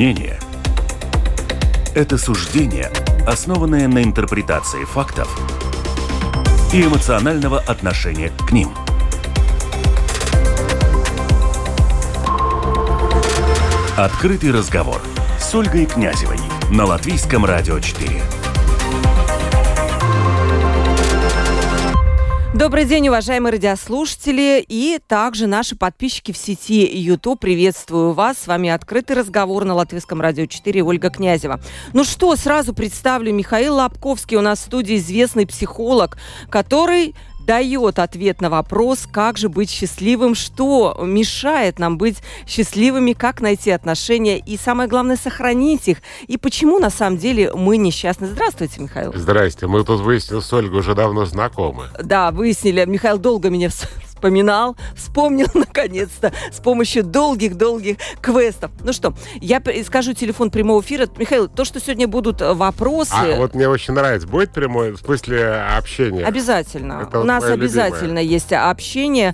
Мнение – это суждение, основанное на интерпретации фактов и эмоционального отношения к ним. Открытый разговор с Ольгой Князевой на Латвийском радио 4. Добрый день, уважаемые радиослушатели и также наши подписчики в сети YouTube. Приветствую вас. С вами «Открытый разговор» на Латвийском радио 4. Ольга Князева. Ну что, сразу представлю. Михаил Лобковский у нас в студии, известный психолог, который дает ответ на вопрос, как же быть счастливым, что мешает нам быть счастливыми, как найти отношения и, самое главное, сохранить их. И почему, на самом деле, мы несчастны. Здравствуйте, Михаил. Здрасте. Мы тут выяснили с Ольгой уже давно знакомы. Да, выяснили. Михаил долго меня вспомнил наконец-то с помощью долгих-долгих квестов. Ну что, я скажу телефон прямого эфира. Михаил, то, что сегодня будут вопросы... Вот мне очень нравится. Будет прямой, в смысле общения? Обязательно. Это у нас обязательно любимое. Есть общение.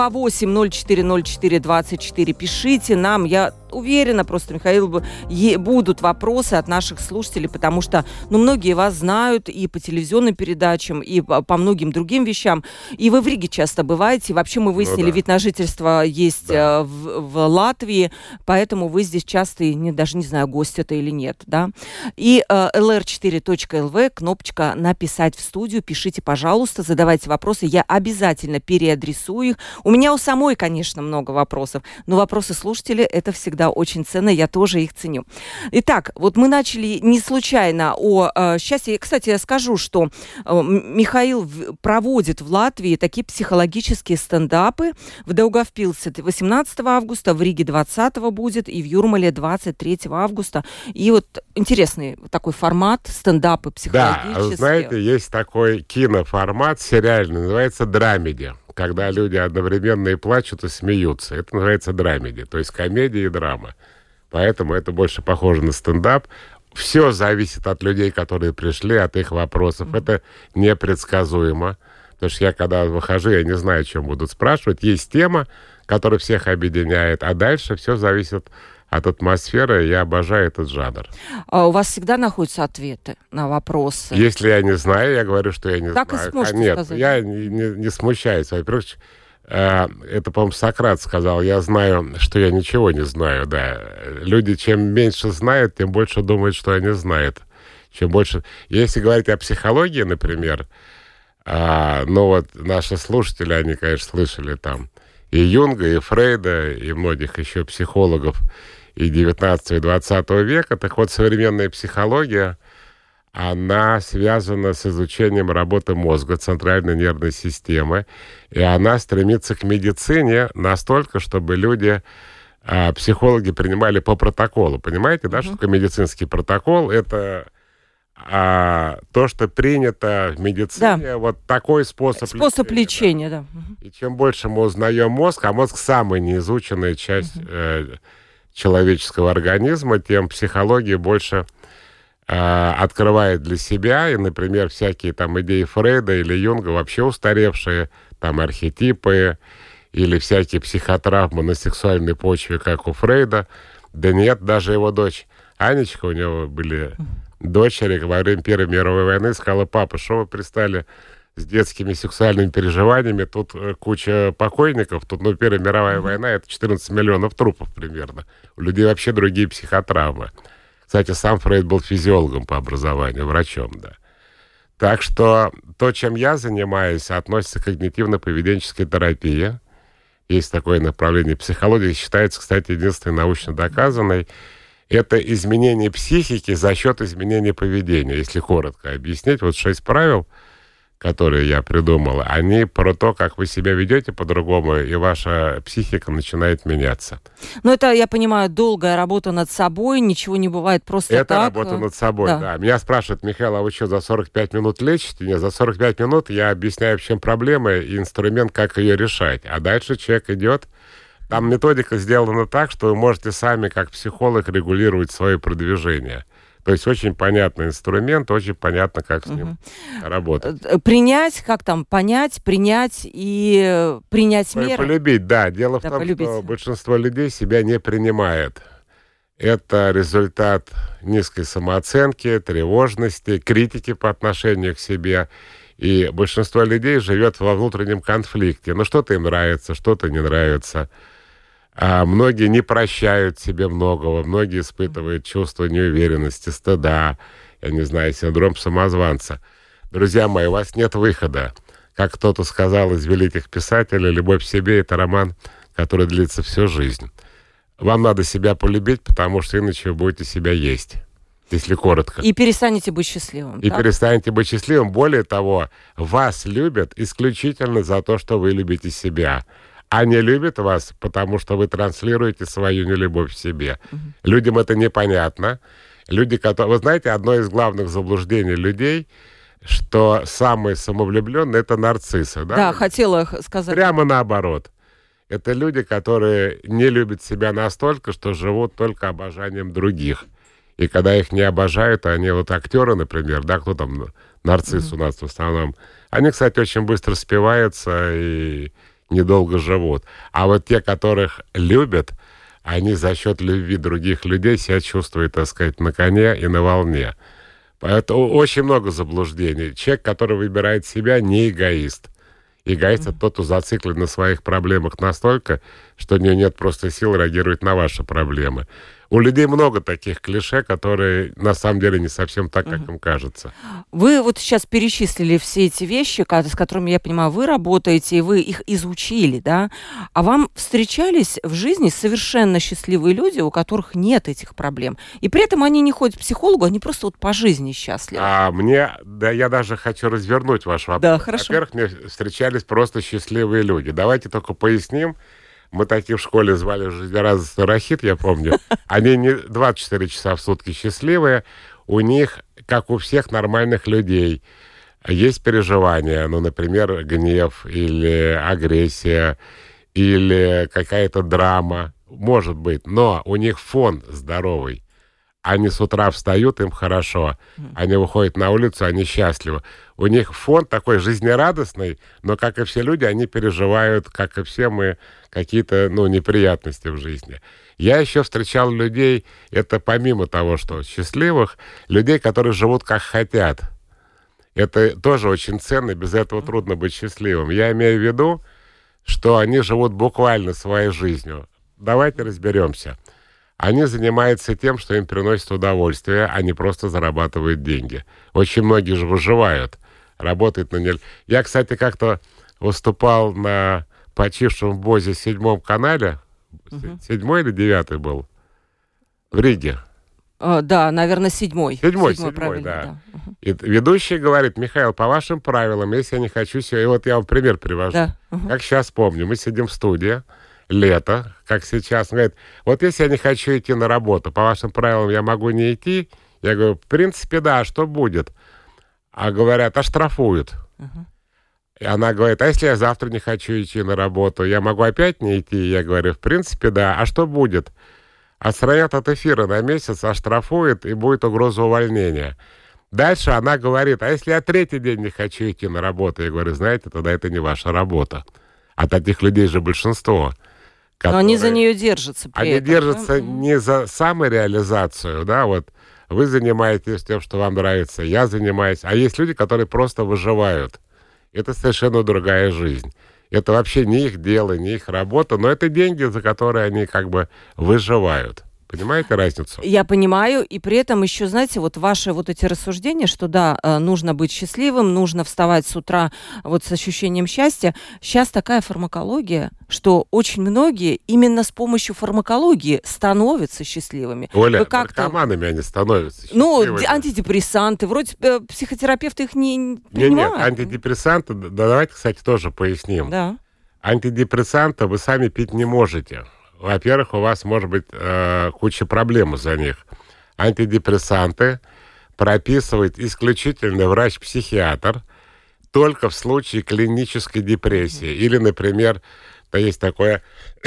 28040424. Пишите нам. Я уверена, просто, Михаил, будут вопросы от наших слушателей, потому что, многие вас знают и по телевизионным передачам, и по многим другим вещам. И вы в Риге часто бываете. Вообще мы выяснили, вид на жительство есть в Латвии, поэтому вы здесь часто, даже не знаю, гость это или нет, да. И lr4.lv, кнопочка «Написать в студию». Пишите, пожалуйста, задавайте вопросы. Я обязательно переадресую их. У меня у самой, конечно, много вопросов, но вопросы слушателей — это всегда очень ценно, я тоже их ценю. Итак, вот мы начали не случайно о счастье. Кстати, я скажу, что Михаил проводит в Латвии такие психологические стендапы. В Даугавпилсе 18 августа, в Риге 20 будет и в Юрмале 23 августа. И вот интересный такой формат, стендапы психологические. Да, знаете, есть такой киноформат сериальный, называется драмеди, когда люди одновременно и плачут, и смеются. Это называется драмеди, то есть комедия и драма. Поэтому это больше похоже на стендап. Все зависит от людей, которые пришли, от их вопросов. Это непредсказуемо. Потому что я, когда выхожу, я не знаю, о чем будут спрашивать. Есть тема, которая всех объединяет, а дальше все зависит от атмосферы. Я обожаю этот жанр. А у вас всегда находятся ответы на вопросы? Если я не знаю, я говорю, что я не знаю. Так и сможете сказать. Нет, я не смущаюсь. Во-первых, это, по-моему, Сократ сказал, я знаю, что я ничего не знаю. Да. Люди, чем меньше знают, тем больше думают, что они знают. Чем больше... Если говорить о психологии, например, наши слушатели, они, конечно, слышали там и Юнга, и Фрейда, и многих еще психологов и 19 и 20 века. Так вот, современная психология, она связана с изучением работы мозга, центральной нервной системы, и она стремится к медицине настолько, чтобы люди, психологи, принимали по протоколу. Понимаете, да, что такое медицинский протокол? Это то, что принято в медицине, вот такой способ лечения. Да. И чем больше мы узнаем мозг, а мозг самая неизученная часть человеческого организма, тем психология больше открывает для себя. И, например, всякие там идеи Фрейда или Юнга, вообще устаревшие, там архетипы или всякие психотравмы на сексуальной почве, как у Фрейда. Да нет, даже его дочь Анечка, у него были... дочери во время Первой мировой войны, сказала: папа, что вы пристали с детскими сексуальными переживаниями? Тут куча покойников, тут, Первая мировая война, это 14 миллионов трупов примерно. У людей вообще другие психотравмы. Кстати, сам Фрейд был физиологом по образованию, врачом, да. Так что то, чем я занимаюсь, относится к когнитивно-поведенческой терапии. Есть такое направление психологии, считается, кстати, единственной научно доказанной. Это изменение психики за счет изменения поведения. Если коротко объяснить, вот 6 правил, которые я придумал, они про то, как вы себя ведете по-другому, и ваша психика начинает меняться. Ну, это, я понимаю, долгая работа над собой, ничего не бывает просто это так. Это работа над собой, да. Меня спрашивают: Михаил, а вы что, за 45 минут лечите? Нет, за 45 минут я объясняю, в чем проблема и инструмент, как ее решать. А дальше человек идет. Там методика сделана так, что вы можете сами, как психолог, регулировать свое продвижение. То есть очень понятный инструмент, очень понятно, как с ним работать. Принять, принять и принять меры. Полюбить, да. Дело в том, что большинство людей себя не принимает. это результат низкой самооценки, тревожности, критики по отношению к себе. И большинство людей живет во внутреннем конфликте. Ну, что-то им нравится, что-то не нравится. А многие не прощают себе многого, многие испытывают чувство неуверенности, стыда, я не знаю, синдром самозванца. Друзья мои, у вас нет выхода. Как кто-то сказал из великих писателей, «Любовь к себе» — это роман, который длится всю жизнь. Вам надо себя полюбить, потому что иначе вы будете себя есть, если коротко. И перестанете быть счастливым. И перестанете быть счастливым. Более того, вас любят исключительно за то, что вы любите себя. А не любят вас, потому что вы транслируете свою нелюбовь к себе. Людям это непонятно. Люди, которые... Вы знаете, одно из главных заблуждений людей, что самые самовлюбленные — это нарциссы. Да, да, хотела сказать. Прямо наоборот. Это люди, которые не любят себя настолько, что живут только обожанием других. И когда их не обожают, они вот актеры, например, да, кто там, нарцисс у нас в основном, они, кстати, очень быстро спиваются и недолго живут. А вот те, которых любят, они за счет любви других людей себя чувствуют, так сказать, на коне и на волне. Поэтому очень много заблуждений. Человек, который выбирает себя, не эгоист. Эгоист — это тот, кто зациклен на своих проблемах настолько, что у него нет просто сил реагировать на ваши проблемы. У людей много таких клише, которые на самом деле не совсем так, как им кажется. Вы вот сейчас перечислили все эти вещи, с которыми, я понимаю, вы работаете, и вы их изучили, да? А вам встречались в жизни совершенно счастливые люди, у которых нет этих проблем? И при этом они не ходят к психологу, они просто вот по жизни счастливы. Я даже хочу развернуть ваш вопрос. Да, хорошо. Во-первых, мне встречались просто счастливые люди. Давайте только поясним. Мы таких в школе звали жизнерадостный рахит, я помню. Они не 24 часа в сутки счастливые. У них, как у всех нормальных людей, есть переживания. Ну, например, гнев или агрессия, или какая-то драма. Может быть. Но у них фон здоровый. Они с утра встают, им хорошо. Они выходят на улицу, они счастливы. У них фон такой жизнерадостный, но, как и все люди, они переживают, как и все мы, какие-то, неприятности в жизни. Я еще встречал людей, это помимо того, что счастливых, людей, которые живут как хотят. Это тоже очень ценно, без этого трудно быть счастливым. Я имею в виду, что они живут буквально своей жизнью. Давайте разберемся. Они занимаются тем, что им приносит удовольствие, а не просто зарабатывают деньги. Очень многие же выживают, работают на... Я, кстати, как-то выступал на почившем в БОЗе 7-м канале. 7-й или 9-й был? В Риге. Да, наверное, 7-й. 7-й, да. И ведущий говорит: Михаил, по вашим правилам, если я не хочу... И вот я вам пример привожу. Да. Как сейчас помню, мы сидим в студии, лето, как сейчас. Он говорит: вот если я не хочу идти на работу, по вашим правилам я могу не идти? Я говорю: в принципе, да, что будет? А говорят: оштрафуют. И она говорит: а если я завтра не хочу идти на работу, я могу опять не идти? Я говорю: в принципе, да. А что будет? Отстранят от эфира на месяц, оштрафуют, и будет угроза увольнения. Дальше она говорит: а если я 3-й день не хочу идти на работу? Я говорю: знаете, тогда это не ваша работа. А таких людей же большинство. Но они за нее держатся при этом. Держатся не за самореализацию, да, вот вы занимаетесь тем, что вам нравится, я занимаюсь. А есть люди, которые просто выживают. Это совершенно другая жизнь. Это вообще не их дело, не их работа, но это деньги, за которые они как бы выживают. Понимаете разницу? Я понимаю, и при этом еще, знаете, вот ваши вот эти рассуждения, что да, нужно быть счастливым, нужно вставать с утра вот с ощущением счастья. Сейчас такая фармакология, что очень многие именно с помощью фармакологии становятся счастливыми. Оля, наркоманами они становятся счастливыми. Антидепрессанты, вроде психотерапевты их не принимают. Нет, антидепрессанты, давайте, кстати, тоже поясним. Да. Антидепрессанты вы сами пить не можете. Во-первых, у вас может быть куча проблем из-за них. Антидепрессанты прописывает исключительно врач-психиатр только в случае клинической депрессии. Или, например, есть такое,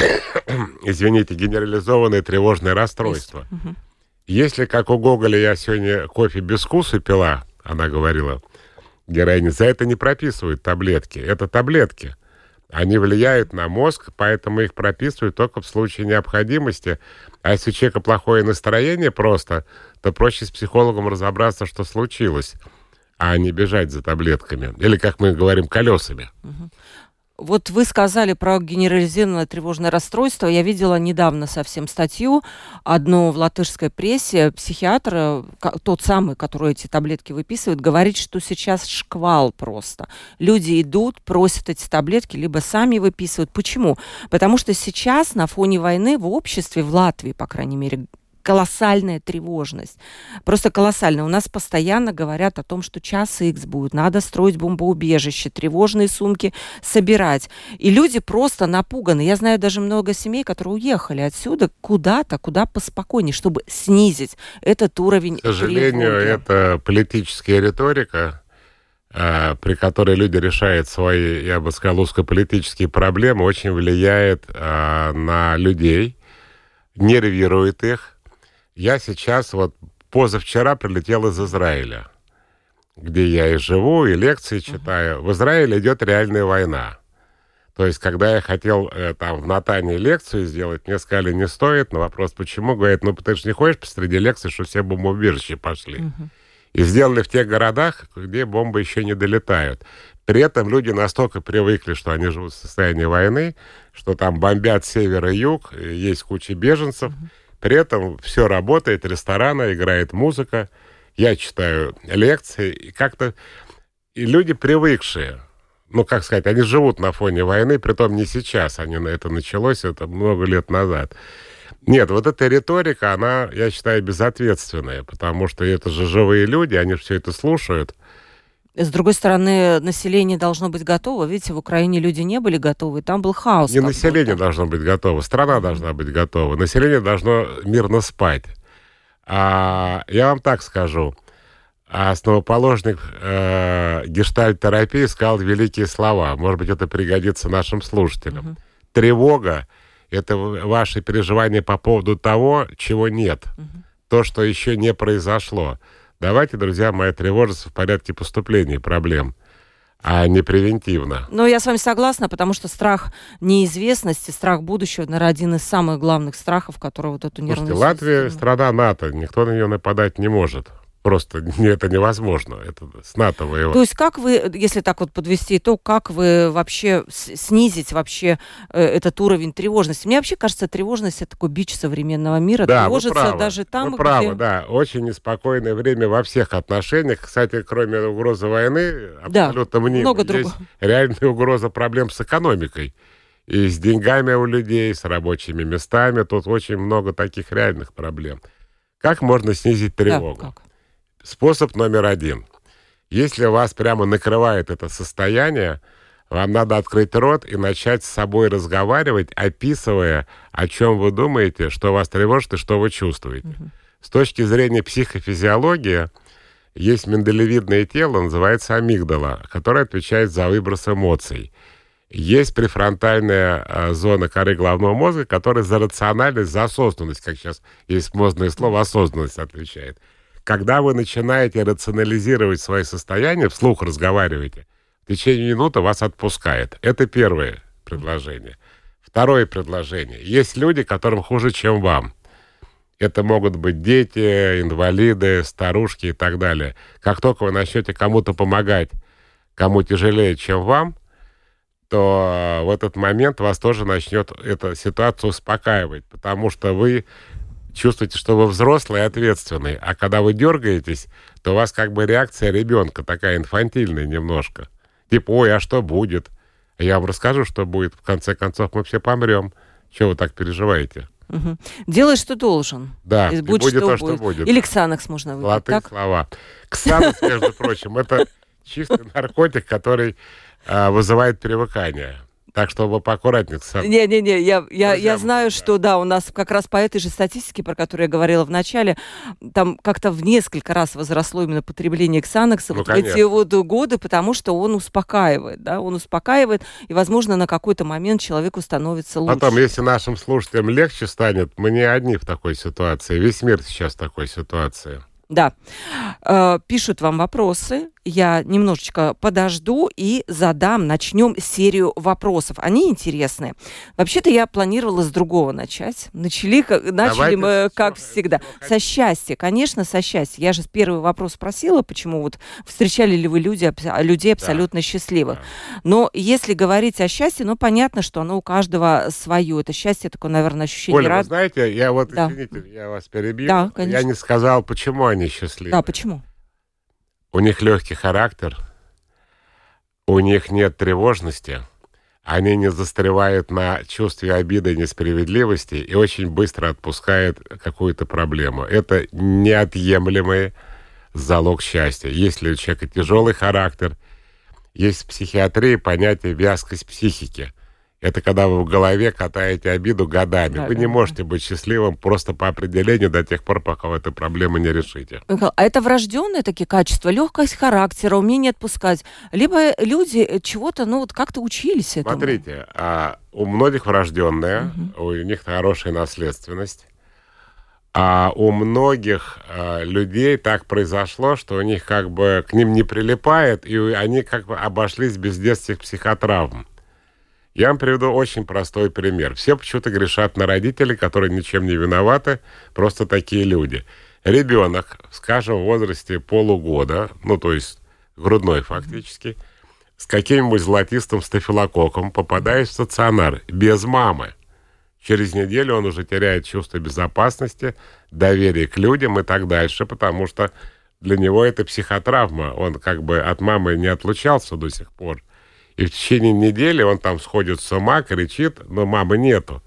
извините, генерализованное тревожное расстройство. Если, как у Гоголя, я сегодня кофе без вкуса пила, она говорила, героиня, за это не прописывают таблетки. Это таблетки. Они влияют на мозг, поэтому их прописывают только в случае необходимости. А если у человека плохое настроение просто, то проще с психологом разобраться, что случилось, а не бежать за таблетками. Или, как мы говорим, колесами. Вот вы сказали про генерализированное тревожное расстройство. Я видела недавно совсем статью, одну в латышской прессе. Психиатр, тот самый, который эти таблетки выписывает, говорит, что сейчас шквал просто. Люди идут, просят эти таблетки, либо сами выписывают. Почему? Потому что сейчас на фоне войны в обществе, в Латвии, по крайней мере, колоссальная тревожность. Просто колоссальная. У нас постоянно говорят о том, что час Х будет, надо строить бомбоубежище, тревожные сумки собирать. И люди просто напуганы. Я знаю даже много семей, которые уехали отсюда куда-то, куда поспокойнее, чтобы снизить этот уровень тревоги. К сожалению, это политическая риторика, при которой люди решают свои, я бы сказал, узкополитические проблемы, очень влияет на людей, нервирует их. Я сейчас, позавчера прилетел из Израиля, где я и живу, и лекции читаю. В Израиле идет реальная война. То есть, когда я хотел там в Натании лекцию сделать, мне сказали, не стоит. На вопрос, почему, говорят, ты же не ходишь посреди лекции, что все бомбоубежища пошли. И сделали в тех городах, где бомбы еще не долетают. При этом люди настолько привыкли, что они живут в состоянии войны, что там бомбят север и юг, есть куча беженцев. При этом все работает, рестораны, играет музыка, я читаю лекции, и люди привыкшие, они живут на фоне войны, притом не сейчас, это началось, это много лет назад. Нет, эта риторика, она, я считаю, безответственная, потому что это же живые люди, они все это слушают. С другой стороны, население должно быть готово. Видите, в Украине люди не были готовы, там был хаос. Не население должно быть готово, страна должна быть готова. Население должно мирно спать. Я вам так скажу. Основоположник гештальт-терапии сказал великие слова. Может быть, это пригодится нашим слушателям. Тревога — это ваши переживания по поводу того, чего нет. То, что еще не произошло. Давайте, друзья мои, тревожиться в порядке поступления проблем, а не превентивно. Но я с вами согласна, потому что страх неизвестности, страх будущего, наверное, один из самых главных страхов, который эту нервную систему... Латвия — страна НАТО, никто на нее нападать не может. Просто это невозможно, это с НАТО воевать. То есть как вы, если так подвести итог, как вы вообще снизить этот уровень тревожности? Мне вообще кажется, тревожность — это такой бич современного мира. Да, тревожится даже там, вы правы, да. Очень неспокойное время во всех отношениях. Кстати, кроме угрозы войны, абсолютно мнимо, есть реальная угроза проблем с экономикой. И с деньгами у людей, с рабочими местами. Тут очень много таких реальных проблем. Как можно снизить тревогу? Да, как? Способ номер 1. Если вас прямо накрывает это состояние, вам надо открыть рот и начать с собой разговаривать, описывая, о чем вы думаете, что вас тревожит и что вы чувствуете. С точки зрения психофизиологии, есть миндалевидное тело, называется амигдала, которое отвечает за выброс эмоций. Есть префронтальная зона коры головного мозга, которая за рациональность, за осознанность, как сейчас есть модное слово, осознанность отвечает. Когда вы начинаете рационализировать свои состояния, вслух разговариваете, в течение минуты вас отпускает. Это первое предложение. Второе предложение. Есть люди, которым хуже, чем вам. Это могут быть дети, инвалиды, старушки и так далее. Как только вы начнете кому-то помогать, кому тяжелее, чем вам, то в этот момент вас тоже начнет эта ситуация успокаивать, потому что вы чувствуете, что вы взрослый и ответственный. А когда вы дергаетесь, то у вас реакция ребенка, такая инфантильная немножко. Типа, ой, а что будет? Я вам расскажу, что будет. В конце концов, мы все помрем. Чего вы так переживаете? Делай, что должен. Да, и будет то, что будет. Или ксанакс можно выпить. Золотые слова. Ксанакс, между прочим, это чистый наркотик, который вызывает привыкание. Так что вы поаккуратнее. Не-не-не, я знаю, что у нас как раз по этой же статистике, про которую я говорила в начале, там как-то в несколько раз возросло именно потребление ксанакса в эти годы, потому что он успокаивает, он успокаивает, и, возможно, на какой-то момент человеку становится лучше. Потом, если нашим слушателям легче станет, мы не одни в такой ситуации, весь мир сейчас в такой ситуации. Да. Пишут вам вопросы. я немножечко подожду и начнем серию вопросов. Они интересные. Вообще-то я планировала с другого начать. Начали мы, как всегда. Со счастья, конечно, со счастья. Я же первый вопрос спросила, почему вот встречали ли вы людей абсолютно счастливых. Но если говорить о счастье, понятно, что оно у каждого свое. Это счастье, такое, наверное, ощущение Оля, вы знаете, извините, я вас перебью. Да, конечно. Я не сказал, почему они счастливы. Да, почему? У них легкий характер, у них нет тревожности, они не застревают на чувстве обиды и несправедливости и очень быстро отпускают какую-то проблему. Это неотъемлемый залог счастья. Если у человека тяжелый характер, есть в психиатрии понятие вязкость психики. Это когда вы в голове катаете обиду годами. Вы не можете быть счастливым просто по определению до тех пор, пока вы эту проблему не решите. Михаил, а это врожденные такие качества, легкость характера, умение отпускать? Либо люди чего-то, как-то учились этому? Смотрите, у многих врожденные, у них хорошая наследственность. А у многих людей так произошло, что у них к ним не прилипает, и они обошлись без детских психотравм. Я вам приведу очень простой пример. Все почему-то грешат на родителей, которые ничем не виноваты, просто такие люди. Ребенок, скажем, в возрасте полугода, то есть грудной фактически, с каким-нибудь золотистым стафилококком попадает в стационар без мамы. Через неделю он уже теряет чувство безопасности, доверие к людям и так дальше, потому что для него это психотравма. Он от мамы не отлучался до сих пор. И в течение недели он там сходит с ума, кричит, но мамы нету.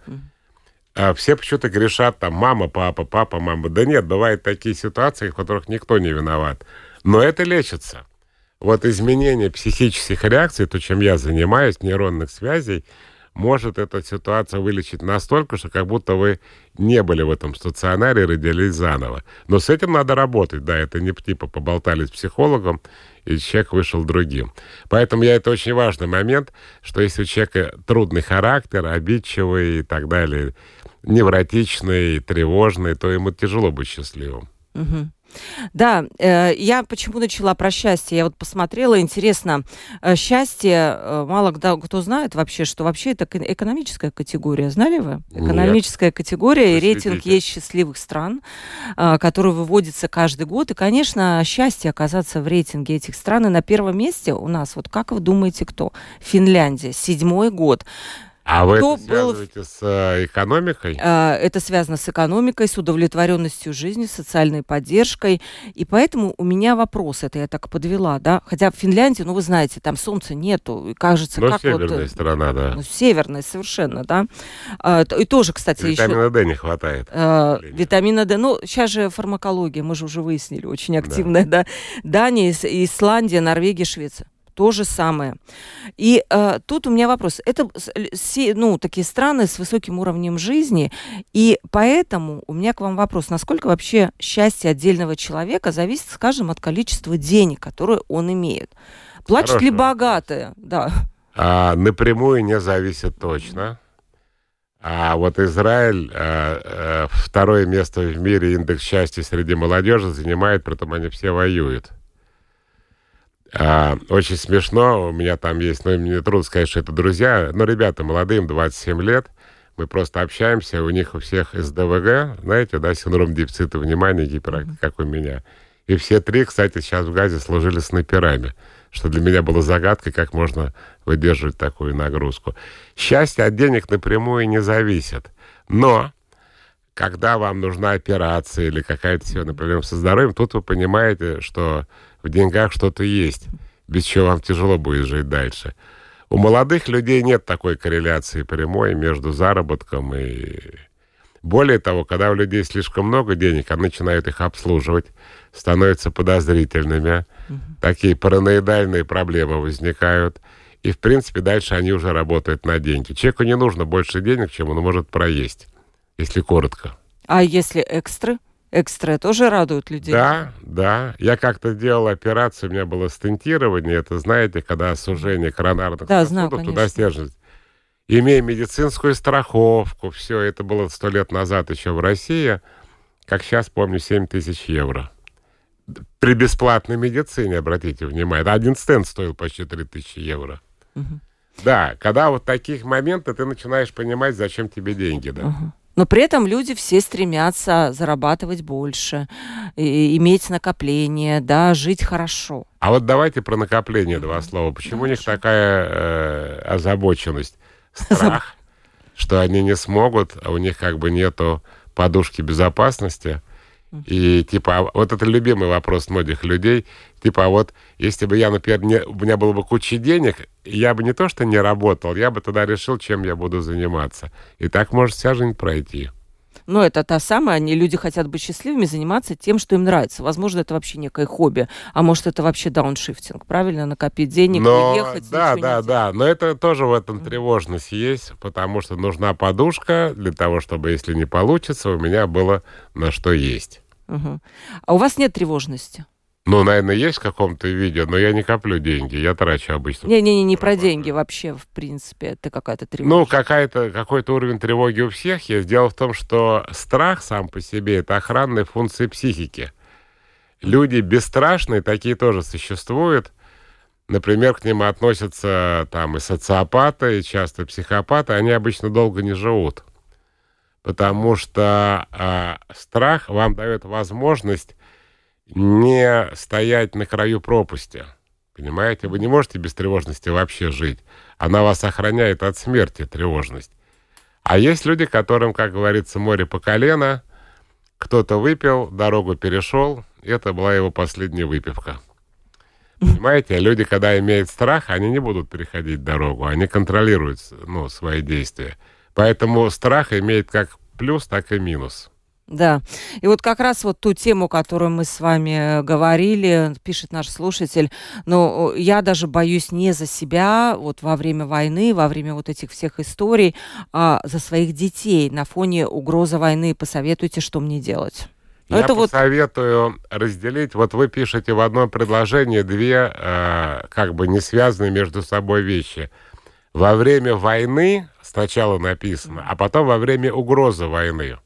Все почему-то грешат мама, папа, мама. Да нет, бывают такие ситуации, в которых никто не виноват. Но это лечится. Вот изменение психических реакций, то, чем я занимаюсь, нейронных связей, может эту ситуацию вылечить настолько, что как будто вы не были в этом стационаре и родились заново. Но с этим надо работать, да, это не поболтали с психологом, и человек вышел другим. Поэтому это очень важный момент, что если у человека трудный характер, обидчивый и так далее, невротичный, тревожный, то ему тяжело быть счастливым. Угу. Да, я почему начала про счастье? Я посмотрела, интересно, счастье, мало кто знает вообще, что вообще это экономическая категория. Знали вы? Экономическая категория, и рейтинг есть счастливых стран, который выводится каждый год. И, конечно, счастье оказаться в рейтинге этих стран. И на первом месте у нас, как вы думаете, кто? Финляндия, 7-й год. А вы это связываете с экономикой? Это связано с экономикой, с удовлетворенностью жизни, социальной поддержкой. И поэтому у меня вопрос, это я так подвела, да? Хотя в Финляндии, вы знаете, там солнца нету. И кажется, но северная страна, да. Северная совершенно, да. И тоже, кстати, витамина D не хватает. Витамина D. Сейчас же фармакология, мы же уже выяснили, очень активная, да. Дания, Исландия, Норвегия, Швеция. То же самое. И тут у меня вопрос. Это такие страны с высоким уровнем жизни, и поэтому у меня к вам вопрос. Насколько вообще счастье отдельного человека зависит, скажем, от количества денег, которые он имеет? Плачут ли богатые? Да. Напрямую не зависит точно. А Израиль 2-е место в мире индекс счастья среди молодежи занимает, притом они все воюют. Очень смешно, у меня там есть, мне трудно сказать, что это друзья, но ребята молодые, им 27 лет, мы просто общаемся, у них у всех СДВГ, знаете, да, синдром дефицита внимания, гиперактивность, как у меня. И все 3, кстати, сейчас в Газе служили снайперами, что для меня было загадкой, как можно выдерживать такую нагрузку. Счастье от денег напрямую не зависит, но когда вам нужна операция или какая-то серьезная проблема со здоровьем, тут вы понимаете, что в деньгах что-то есть, без чего вам тяжело будет жить дальше. У молодых людей нет такой корреляции прямой между заработком и... Более того, когда у людей слишком много денег, они начинают их обслуживать, становятся подозрительными, такие параноидальные проблемы возникают, и, в принципе, дальше они уже работают на деньги. Человеку не нужно больше денег, чем он может проесть, если коротко. А если экстры? Экстры тоже радуют людей? Да. Я как-то делал операцию, у меня было стентирование, это, знаете, когда сужение коронарных сосудов, туда стержность. Имея медицинскую страховку, все, это было 100 лет назад еще в России, как сейчас помню, 7 000 евро. При бесплатной медицине, обратите внимание. Один стенд стоил почти 3000 евро. Да, когда вот таких моментов ты начинаешь понимать, зачем тебе деньги, да. Но при этом люди все стремятся зарабатывать больше, иметь накопление, да, жить хорошо. А вот давайте про накопление два слова. Почему у них такая озабоченность? Страх, что они не смогут, а у них как бы нету подушки безопасности. И типа, вот это любимый вопрос многих людей, типа, вот если бы я, например, у меня было бы куча денег, я бы не то что не работал, я бы тогда решил, чем я буду заниматься. И так может вся жизнь пройти. Ну, это та самая, люди хотят быть счастливыми, заниматься тем, что им нравится. Возможно, это вообще некое хобби, а может, это вообще дауншифтинг, правильно? Накопить денег, уехать, да, но это тоже в этом тревожность есть, потому что нужна подушка для того, чтобы, если не получится, у меня было на что есть. А у вас нет тревожности? Ну, наверное, есть в каком-то виде, но я не коплю деньги, я трачу обычно. Не про деньги вообще, в принципе, это какая-то тревожность. Ну, какой-то уровень тревоги у всех есть. Дело в том, что страх сам по себе — это охранная функция психики. Люди бесстрашные, такие тоже существуют. Например, к ним относятся там и социопаты, и часто психопаты. Они обычно долго не живут. Потому что страх вам дает возможность не стоять на краю пропасти. Понимаете? Вы не можете без тревожности вообще жить. Она вас охраняет от смерти, тревожность. А есть люди, которым, как говорится, море по колено. Кто-то выпил, дорогу перешел. Это была его последняя выпивка. Понимаете? Люди, когда имеют страх, они не будут переходить дорогу. Они контролируют, свои действия. Поэтому страх имеет как плюс, так и минус. Да. И вот как раз вот ту тему, которую мы с вами говорили, пишет наш слушатель, но я даже боюсь не за себя вот во время войны, во время вот этих всех историй, а за своих детей на фоне угрозы войны. Посоветуйте, что мне делать. Я посоветую разделить. Вот вы пишете в одном предложении две как бы не связанные между собой вещи. Во время войны сначала написано, а потом во время угрозы войны.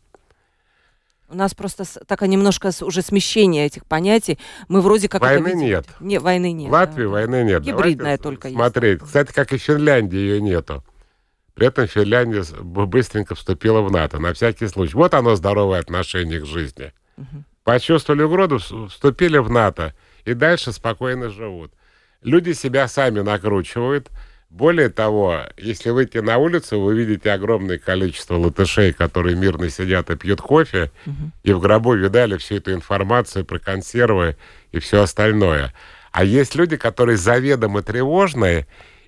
У нас просто такое немножко уже смещение этих понятий. Мы вроде как... Войны нет. Войны нет. В Латвии войны нет. Гибридная только есть. Смотреть. Кстати, как и в Финляндии ее нету. При этом Финляндия быстренько вступила в НАТО. На всякий случай. Вот оно здоровое отношение к жизни. Почувствовали угрозу, вступили в НАТО. И дальше спокойно живут. Люди себя сами накручивают. Более того, если выйти на улицу, вы видите огромное количество латышей, которые мирно сидят и пьют кофе, и в гробу видали всю эту информацию про консервы и все остальное. А есть люди, которые заведомо тревожные.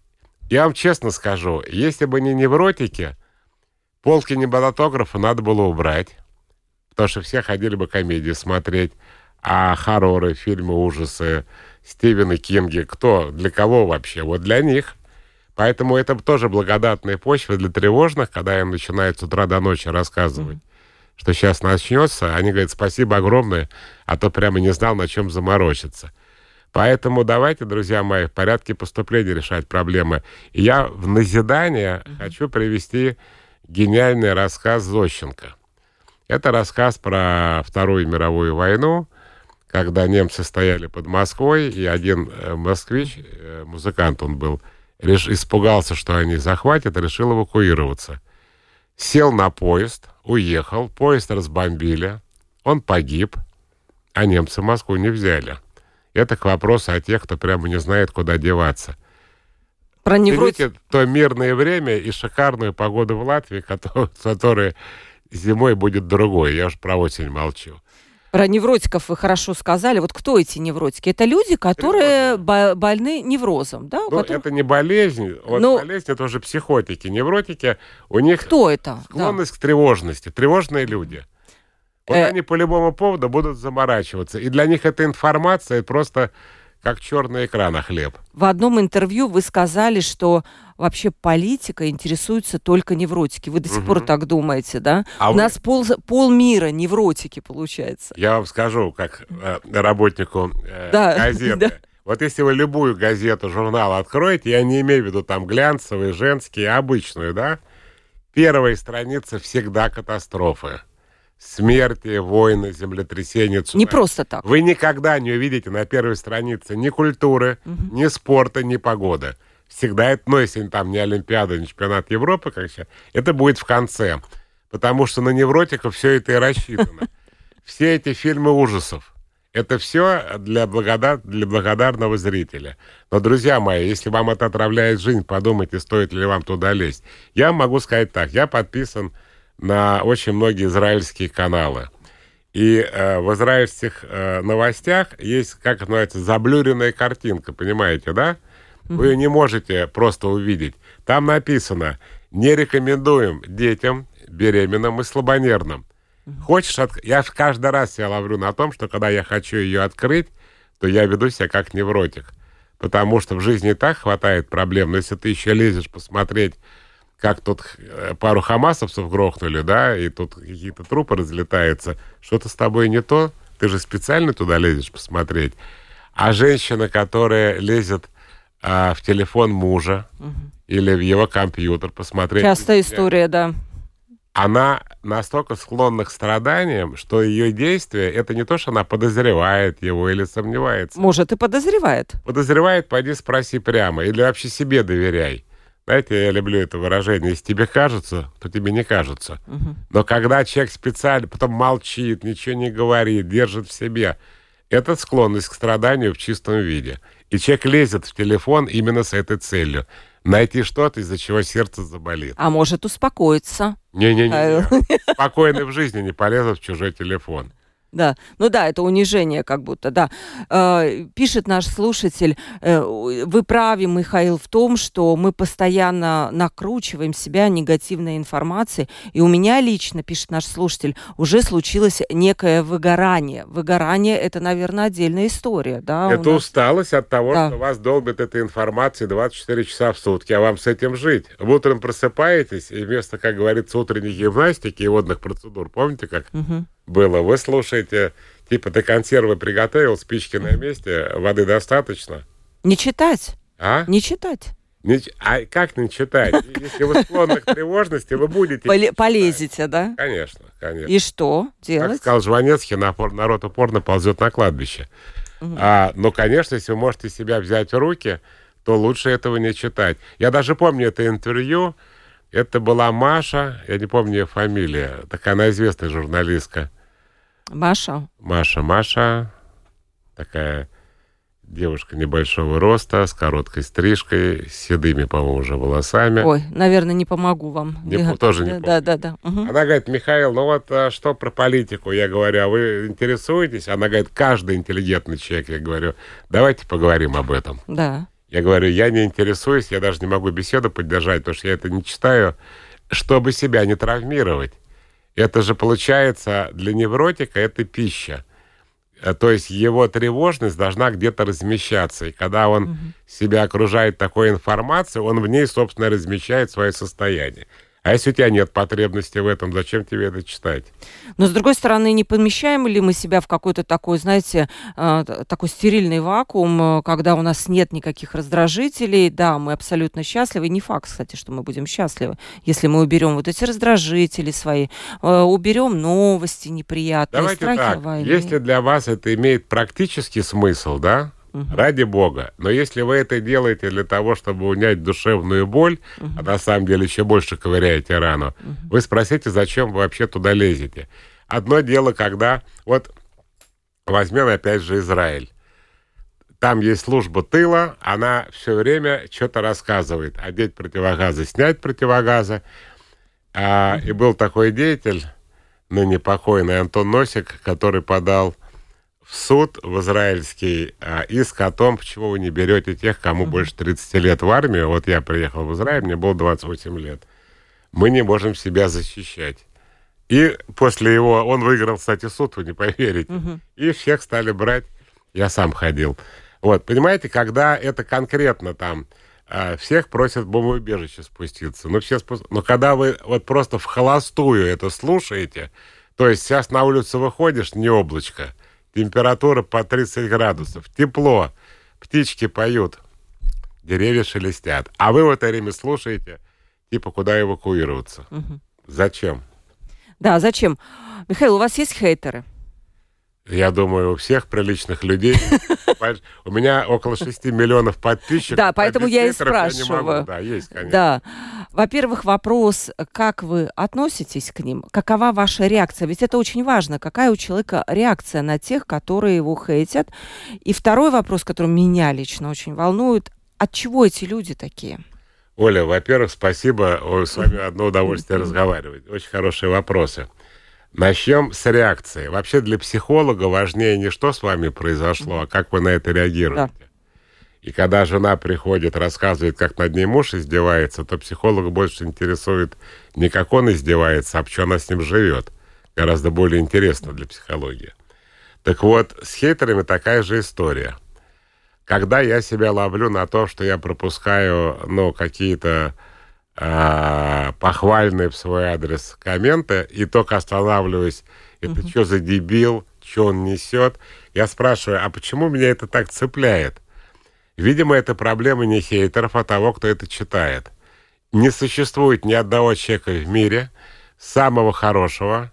Я вам честно скажу, если бы не невротики, полки кинематографа надо было убрать, потому что все ходили бы комедии смотреть, а хорроры, фильмы, ужасы, Стивена Кинги, кто, для кого вообще? Вот для них. Поэтому это тоже благодатная почва для тревожных, когда им начинают с утра до ночи рассказывать, что сейчас начнется. Они говорят, спасибо огромное, а то прямо не знал, на чем заморочиться. Поэтому давайте, друзья мои, в порядке поступления решать проблемы. И я в назидание хочу привести гениальный рассказ Зощенко. Это рассказ про Вторую мировую войну, когда немцы стояли под Москвой, и один москвич, музыкант он был, испугался, что они захватят, решил эвакуироваться. Сел на поезд, уехал, поезд разбомбили, он погиб, а немцы Москву не взяли. Это к вопросу о тех, кто прямо не знает, куда деваться. Про Видите, то мирное время и шикарную погоду в Латвии, которая зимой будет другой. Я уж про осень молчу. Про невротиков вы хорошо сказали. Вот кто эти невротики? Это люди, которые больны неврозом, да? Это не болезнь. Болезнь — это уже психотики. Невротики, у них кто это? Склонность к тревожности. Тревожные люди. Вот они по любому поводу будут заморачиваться. И для них эта информация просто как черный экран, а хлеб. В одном интервью вы сказали, что вообще политика интересуются только невротики. Вы до сих пор так думаете, да? У нас полмира невротики, получается. Я вам скажу, как работнику газеты. Да. Вот если вы любую газету, журнал откроете, я не имею в виду там глянцевые, женские, обычную, да? Первая страница всегда катастрофы. смерти, войны, землетрясения, цунами. Не просто так. Вы никогда не увидите на первой странице ни культуры, ни спорта, ни погоды. Всегда это, ну, если там не Олимпиада, не чемпионат Европы, как сейчас, это будет в конце. Потому что на невротиков все это и рассчитано. Все эти фильмы ужасов. Это все для благодарного зрителя. Но, друзья мои, если вам это отравляет жизнь, подумайте, стоит ли вам туда лезть. Я могу сказать так. Я подписан на очень многие израильские каналы. И в израильских новостях есть, как это называется, заблюренная картинка, понимаете, да? Вы ее не можете просто увидеть. Там написано: не рекомендуем детям, беременным и слабонервным. Хочешь, я каждый раз себя ловлю на том, что когда я хочу ее открыть, то я веду себя как невротик. Потому что в жизни и так хватает проблем. Но если ты еще лезешь посмотреть, как тут пару хамасовцев грохнули, да, и тут какие-то трупы разлетаются, что-то с тобой не то, ты же специально туда лезешь посмотреть. А женщина, которая лезет в телефон мужа или в его компьютер посмотреть... Частая история, да. Она настолько склонна к страданиям, что ее действия, это не то, что она подозревает его или сомневается. Может, и подозревает. Подозревает, пойди спроси прямо. Или вообще себе доверяй. Знаете, я люблю это выражение. Если тебе кажется, то тебе не кажется. Но когда человек специально потом молчит, ничего не говорит, держит в себе, это склонность к страданию в чистом виде. И человек лезет в телефон именно с этой целью. Найти что-то, из-за чего сердце заболит. А может успокоиться. Не-не-не. Спокойно в жизни не полезут в чужой телефон. Да, ну да, это унижение как будто, да. Пишет наш слушатель: вы правы, Михаил, в том, что мы постоянно накручиваем себя негативной информацией, и у меня лично, пишет наш слушатель, уже случилось некое выгорание. Выгорание — это, наверное, отдельная история, да? Это усталость от того, да, что вас долбит этой информацией 24 часа в сутки, а вам с этим жить. Вы утром просыпаетесь, и вместо, как говорится, утренней гимнастики и водных процедур, помните, как было? Вы слушаете, типа, ты консервы приготовил, спички на месте, воды достаточно. Не читать. А? Не читать. А как не читать? Если вы склонны к тревожности, вы будете... Полезете, да? Конечно, конечно. И что делать? Как сказал Жванецкий, народ упорно ползет на кладбище. Но, конечно, если вы можете себя взять в руки, то лучше этого не читать. Я даже помню это интервью. Это была Маша, я не помню ее фамилия, такая она известная журналистка. Маша. Такая девушка небольшого роста, с короткой стрижкой, с седыми, по-моему, уже волосами. Ой, наверное, не помогу вам. Тоже не помогу. Да. Она говорит: Михаил, ну вот что про политику? Я говорю: а вы интересуетесь? Она говорит: каждый интеллигентный человек. Я говорю: давайте поговорим об этом. Да. Я говорю: я не интересуюсь, я даже не могу беседу поддержать, потому что я это не читаю, чтобы себя не травмировать. Это же, получается, для невротика это пища. То есть его тревожность должна где-то размещаться. И когда он себя окружает такой информацией, он в ней, собственно, размещает свое состояние. А если у тебя нет потребности в этом, зачем тебе это читать? Но, с другой стороны, не помещаем ли мы себя в какой-то такой, знаете, такой стерильный вакуум, когда у нас нет никаких раздражителей? Да, мы абсолютно счастливы. Не факт, кстати, что мы будем счастливы, если мы уберем вот эти раздражители свои, уберем новости неприятные, давайте страхи так, войны. если для вас это имеет практический смысл, да, ради бога. Но если вы это делаете для того, чтобы унять душевную боль, а на самом деле еще больше ковыряете рану, вы спросите, зачем вы вообще туда лезете. Одно дело, когда... Вот возьмем опять же Израиль. Там есть служба тыла, она все время что-то рассказывает. Одеть противогазы, снять противогазы. И был такой деятель, ныне покойный Антон Носик, который подал в суд в израильский иск о том, почему вы не берете тех, кому больше 30 лет в армию. Вот я приехал в Израиль, мне было 28 лет. Мы не можем себя защищать. И после его... Он выиграл, кстати, суд, вы не поверите. И всех стали брать. Я сам ходил. Вот, понимаете, когда это конкретно там... Всех просят в бомбоубежище спуститься. Но когда вы вот просто в холостую это слушаете, то есть сейчас на улицу выходишь, не облачко, температура по 30 градусов, тепло, птички поют, деревья шелестят. А вы в это время слушаете, типа, куда эвакуироваться. Зачем? Да, зачем? Михаил, у вас есть хейтеры? Я думаю, у всех приличных людей. У меня около 6 миллионов подписчиков. Да, поэтому я и спрашиваю. Да, есть, конечно. Да. Во-первых, вопрос, как вы относитесь к ним? Какова ваша реакция? Ведь это очень важно. Какая у человека реакция на тех, которые его хейтят? И второй вопрос, который меня лично очень волнует. От чего эти люди такие? Оля, во-первых, спасибо. С вами одно удовольствие разговаривать. Очень хорошие вопросы. Начнем с реакции. Вообще для психолога важнее не что с вами произошло, а как вы на это реагируете. Да. И когда жена приходит, рассказывает, как над ней муж издевается, то психолога больше интересует не как он издевается, а что она с ним живет. Гораздо более интересно для психологии. Так вот, с хейтерами такая же история. Когда я себя ловлю на то, что я пропускаю, какие-то похвальные в свой адрес комменты, и только останавливаюсь, это что за дебил, что он несет, я спрашиваю, а почему меня это так цепляет? Видимо, это проблема не хейтеров, а того, кто это читает. Не существует ни одного человека в мире, самого хорошего,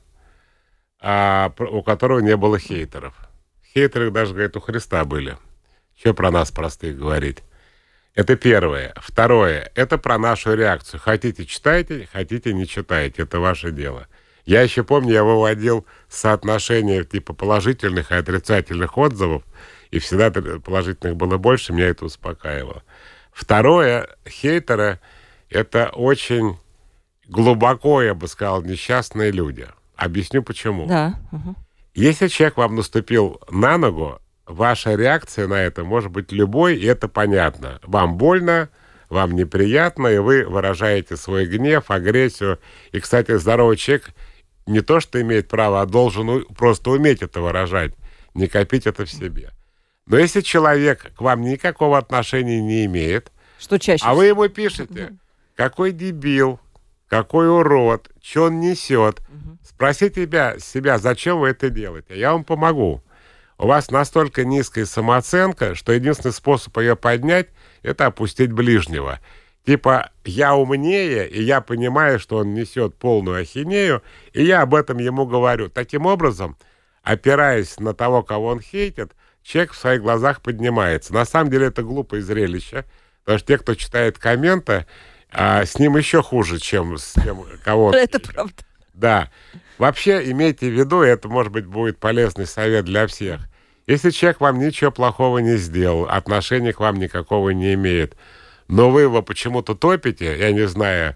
у которого не было хейтеров. Хейтеры даже, говорят, у Христа были. Что про нас простых говорить? Это первое. Второе. Это про нашу реакцию. Хотите — читайте, хотите — не читайте. Это ваше дело. Я еще помню, я выводил соотношение типа положительных и отрицательных отзывов, и всегда положительных было больше, меня это успокаивало. Второе. Хейтеры — это очень глубоко, я бы сказал, несчастные люди. Объясню, почему. Да. Если человек вам наступил на ногу, ваша реакция на это может быть любой, и это понятно. Вам больно, вам неприятно, и вы выражаете свой гнев, агрессию. И, кстати, здоровый человек не то что имеет право, а должен просто уметь это выражать, не копить это в себе. Но если человек к вам никакого отношения не имеет, что чаще а вы ему пишете, какой дебил, какой урод, что он несет, спросите себя, зачем вы это делаете, я вам помогу. У вас настолько низкая самооценка, что единственный способ ее поднять — это опустить ближнего. Типа, я умнее, и я понимаю, что он несет полную ахинею, и я об этом ему говорю. Таким образом, опираясь на того, кого он хейтит, человек в своих глазах поднимается. На самом деле это глупое зрелище, потому что те, кто читает комменты, с ним еще хуже, чем с тем, кого он хейтит. Это правда. Да. Вообще, имейте в виду, и это, может быть, будет полезный совет для всех. Если человек вам ничего плохого не сделал, отношения к вам никакого не имеет, но вы его почему-то топите, я не знаю,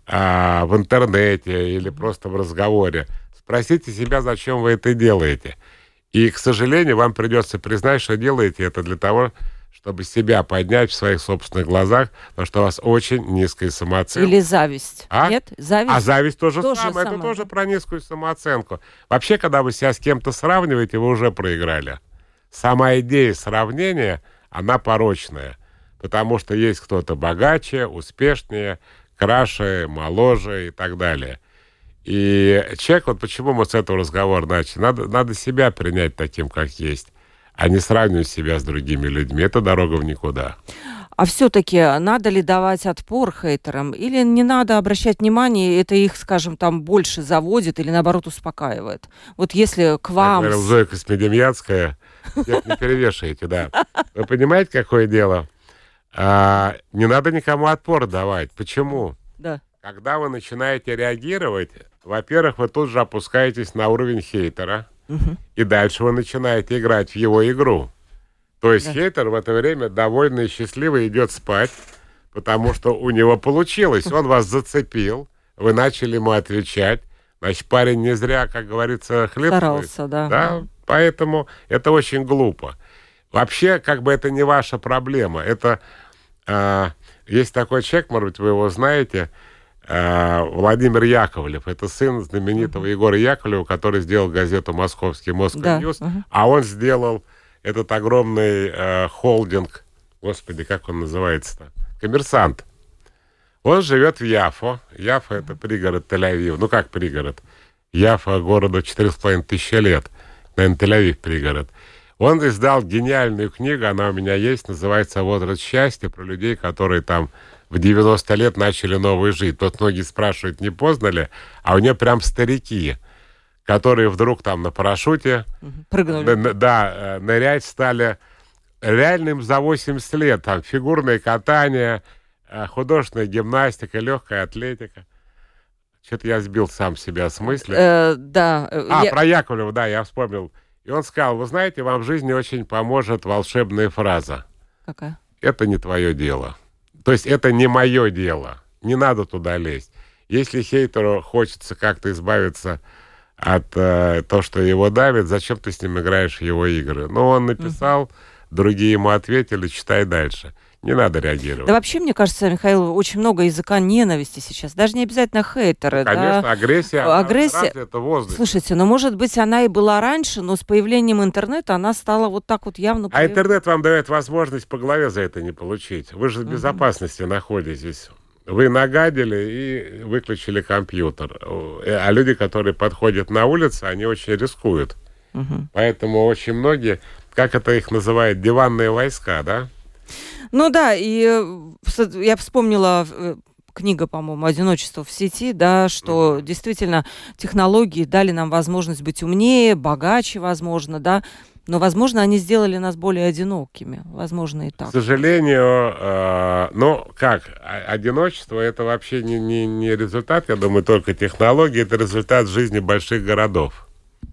в интернете или просто в разговоре, спросите себя, зачем вы это делаете. И, к сожалению, вам придется признать, что делаете это для того, чтобы себя поднять в своих собственных глазах, потому что у вас очень низкая самооценка. Или зависть. Нет? Зависть? А зависть тоже самое. Это тоже про низкую самооценку. Вообще, когда вы себя с кем-то сравниваете, вы уже проиграли. Сама идея сравнения, она порочная. Потому что есть кто-то богаче, успешнее, краше, моложе и так далее. И человек, вот почему мы с этого разговора начали, надо себя принять таким, как есть, а не сравнивать себя с другими людьми. Это дорога в никуда. А все-таки надо ли давать отпор хейтерам? Или не надо обращать внимание, это их, скажем, там больше заводит или, наоборот, успокаивает? Вот если к вам... Как говорил Зоя Космедемьянская, всех не перевешиваете, да. Вы понимаете, какое дело? Не надо никому отпор давать. Почему? Да. Когда вы начинаете реагировать, во-первых, вы тут же опускаетесь на уровень хейтера, и дальше вы начинаете играть в его игру. То есть хейтер в это время довольный и счастливый идет спать, потому что у него получилось. Он вас зацепил, вы начали ему отвечать. Значит, парень не зря, как говорится, хлебствует. Старался, да. Поэтому это очень глупо. Вообще, как бы это не ваша проблема. Это есть такой человек, может быть, вы его знаете, Владимир Яковлев. Это сын знаменитого Егора Яковлева, который сделал газету «Московский Москва-Ньюс». А он сделал этот огромный холдинг, господи, как он называется-то? «Коммерсант». Он живет в Яффо. Яффо — это пригород Тель-Авива. Ну, как пригород? Яффо городу 4500 лет. Наверное, Тель-Авив пригород. Он издал гениальную книгу, она у меня есть, называется «Возраст счастья», про людей, которые там в 90 лет начали новую жизнь. Тут многие спрашивают, не поздно ли, а у нее прям старики, которые вдруг там на парашюте прыгнули. Нырять стали реальным за 80 лет. Там фигурное катание, художественная гимнастика, легкая атлетика. Что-то я сбил сам себя с мысли. Про Яковлева, да, я вспомнил. И он сказал, вы знаете, вам в жизни очень поможет волшебная фраза. Какая? Это не твое дело. То есть это не мое дело. Не надо туда лезть. Если хейтеру хочется как-то избавиться от того, что его давит, зачем ты с ним играешь в его игры? Ну, он написал, другие ему ответили, читай дальше. Не надо реагировать. Да вообще, мне кажется, Михаил, очень много языка ненависти сейчас. Даже не обязательно хейтеры. Конечно, да? агрессия развита в воздухе. Слушайте, может быть, она и была раньше, но с появлением интернета она стала вот так вот явно... А интернет вам дает возможность по голове за это не получить. Вы же в безопасности находитесь. Вы нагадили и выключили компьютер. А люди, которые подходят на улице, они очень рискуют. Поэтому очень многие, как это их называют, диванные войска, да? Ну да, и я вспомнила книга, по-моему, «Одиночество в сети», да, что действительно технологии дали нам возможность быть умнее, богаче, возможно, да, но, возможно, они сделали нас более одинокими, возможно, и так. К сожалению, одиночество — это вообще не результат, я думаю, только технологии, это результат жизни больших городов.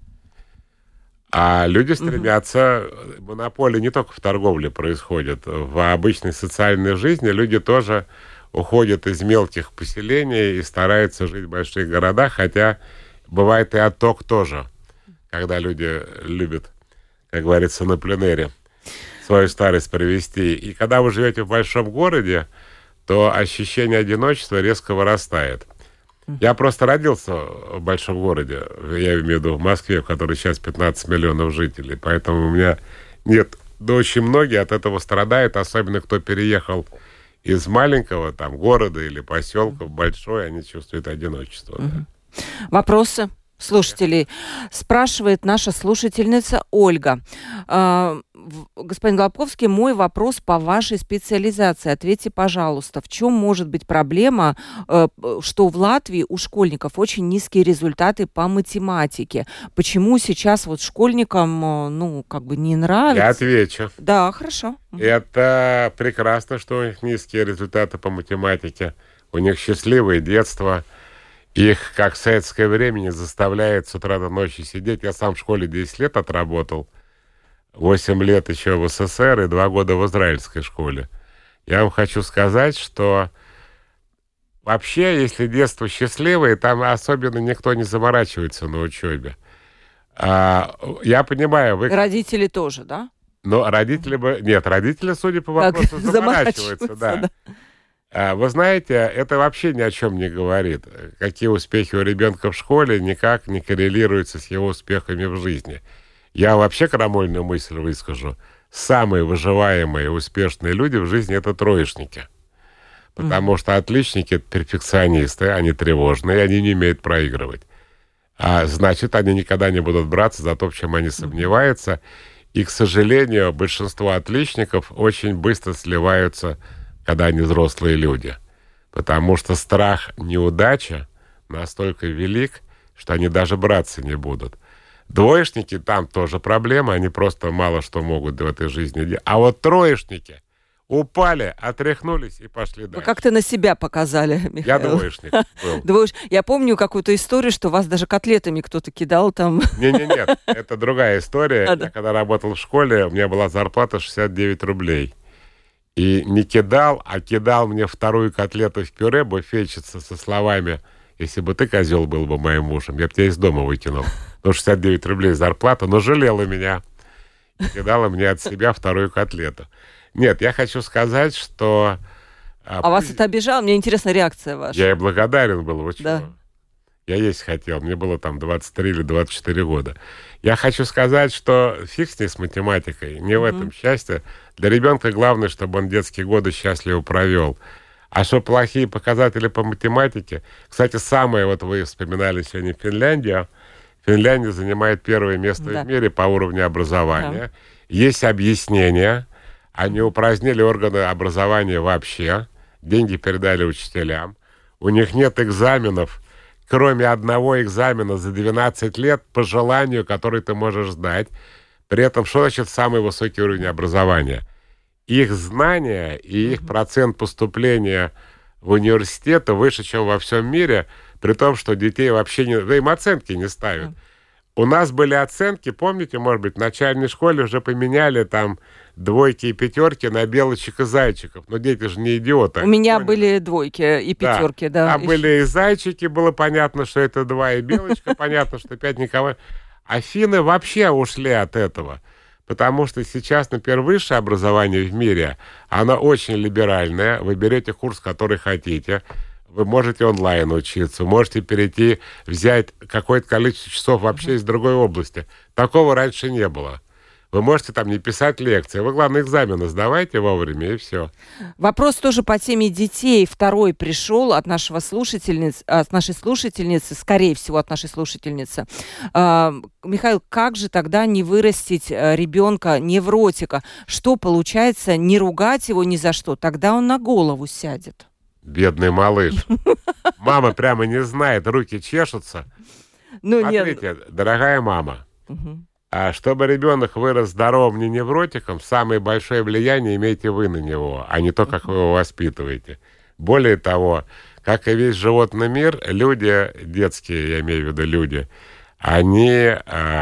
А люди стремятся, монополия не только в торговле происходит, в обычной социальной жизни люди тоже уходят из мелких поселений и стараются жить в больших городах, хотя бывает и отток тоже, когда люди любят, как говорится, на пленэре свою старость привести. И когда вы живете в большом городе, то ощущение одиночества резко вырастает. Я просто родился в большом городе, я имею в виду в Москве, в которой сейчас 15 миллионов жителей, поэтому у меня нет, да очень многие от этого страдают, особенно кто переехал из маленького там города или поселка в большой, они чувствуют одиночество. Да. Вопросы слушателей. Спрашивает наша слушательница Ольга. Господин Голубковский, мой вопрос по вашей специализации. Ответьте, пожалуйста, в чем может быть проблема, что в Латвии у школьников очень низкие результаты по математике? Почему сейчас вот школьникам, не нравится? Я отвечу. Да, хорошо. Это прекрасно, что у них низкие результаты по математике. У них счастливое детство. Их, как в советское время, не заставляет с утра до ночи сидеть. Я сам в школе 10 лет отработал. 8 лет еще в СССР и 2 года в израильской школе. Я вам хочу сказать, что вообще, если детство счастливое, там особенно никто не заморачивается на учебе. Я понимаю... Родители тоже, да? Но родители Нет, родители, судя по вопросу, заморачиваются, да. Вы знаете, это вообще ни о чем не говорит. Какие успехи у ребенка в школе никак не коррелируются с его успехами в жизни. Я вообще крамольную мысль выскажу. Самые выживаемые и успешные люди в жизни — это троечники. Потому что отличники — это перфекционисты, они тревожные, они не умеют проигрывать. А значит, они никогда не будут браться за то, в чем они сомневаются. И, к сожалению, большинство отличников очень быстро сливаются, когда они взрослые люди. Потому что страх неудачи настолько велик, что они даже браться не будут. Двоечники, там тоже проблема, они просто мало что могут в этой жизни делать. А вот троечники упали, отряхнулись и пошли дальше. Вы как-то на себя показали, Михаил. Я двоечник был. Я помню какую-то историю, что вас даже котлетами кто-то кидал там. Нет, это другая история. Я когда работал в школе, у меня была зарплата 69 рублей. И не кидал, а кидал мне вторую котлету в пюре буфетчица со словами: если бы ты, козел, был бы моим мужем, я бы тебя из дома выкинул. Ну, 69 рублей зарплата, но жалела меня. И кидала мне от себя вторую котлету. Нет, я хочу сказать, что... вас это обижало? Мне интересна реакция ваша. Я и благодарен был. Вы чего? Да. Я есть хотел. Мне было там 23 или 24 года. Я хочу сказать, что фиг с ней с математикой. Не в этом счастье. Для ребенка главное, чтобы он детские годы счастливо провел. А что плохие показатели по математике? Кстати, самое, вот вы вспоминали сегодня Финляндию. Финляндия занимает первое место в мире по уровню образования. Да. Есть объяснение. Они упразднили органы образования вообще. деньги передали учителям, у них нет экзаменов, кроме одного экзамена за 12 лет по желанию, который ты можешь сдать. При этом, что значит самый высокий уровень образования? Их знания и их процент поступления в университеты выше, чем во всем мире, при том, что детей вообще не... Да им оценки не ставят. У нас были оценки, помните, может быть, в начальной школе уже поменяли там двойки и пятерки на белочек и зайчиков. Но дети же не идиоты. У меня были двойки и пятерки, да. Там были и зайчики, было понятно, что это 2, и белочка, понятно, что 5 никого. А финны вообще ушли от этого. Потому что сейчас, например, высшее образование в мире, оно очень либеральное. Вы берете курс, который хотите. Вы можете онлайн учиться, можете перейти, взять какое-то количество часов вообще из другой области. Такого раньше не было. Вы можете там не писать лекции. Вы, главное, экзамены сдавайте вовремя, и все. Вопрос тоже по теме детей. Второй пришел от нашей слушательницы, скорее всего, от нашей слушательницы. Михаил, как же тогда не вырастить ребенка-невротика? Что получается, не ругать его ни за что? Тогда он на голову сядет. Бедный малыш. Мама прямо не знает, руки чешутся. Смотрите, дорогая мама, чтобы ребенок вырос здоровым, не невротиком, самое большое влияние имеете вы на него, а не то, как вы его воспитываете. Более того, как и весь животный мир, люди, детские, я имею в виду люди, они,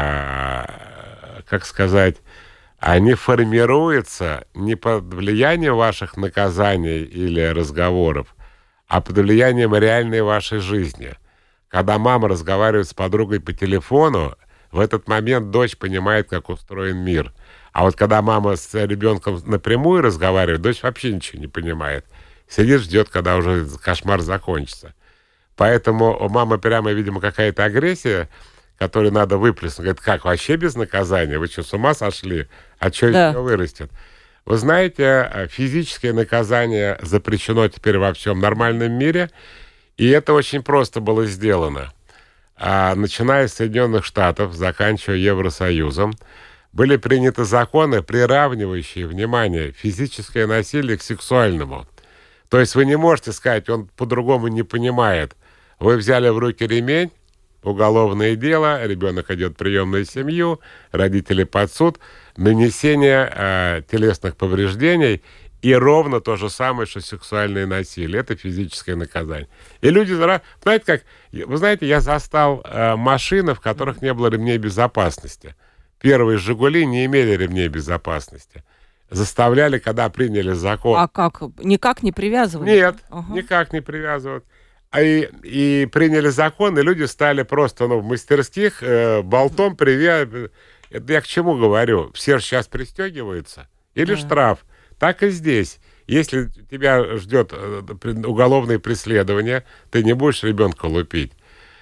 они формируются не под влиянием ваших наказаний или разговоров, а под влиянием реальной вашей жизни. Когда мама разговаривает с подругой по телефону, в этот момент дочь понимает, как устроен мир. А вот когда мама с ребенком напрямую разговаривает, дочь вообще ничего не понимает. Сидит, ждет, когда уже кошмар закончится. Поэтому у мамы прямо, видимо, какая-то агрессия, которую надо выплеснуть. Говорит, как, вообще без наказания? Вы что, с ума сошли? А что еще вырастет? Вы знаете, физическое наказание запрещено теперь во всем нормальном мире, и это очень просто было сделано. Начиная с Соединенных Штатов, заканчивая Евросоюзом, были приняты законы, приравнивающие, внимание, физическое насилие к сексуальному. То есть вы не можете сказать, он по-другому не понимает. Вы взяли в руки ремень, уголовное дело, ребенок идет в приемную семью, родители под суд, нанесение телесных повреждений и ровно то же самое, что сексуальное насилие. Это физическое наказание. И люди, знаете как, вы знаете, я застал машины, в которых не было ремней безопасности. Первые «Жигули» не имели ремней безопасности. Заставляли, когда приняли закон. А как? Никак не привязывали? Нет, никак не привязывают. И приняли закон, и люди стали просто в мастерских болтом привязывать. Это я к чему говорю? Все же сейчас пристегиваются. Или штраф. Так и здесь. Если тебя ждет уголовное преследование, ты не будешь ребенка лупить.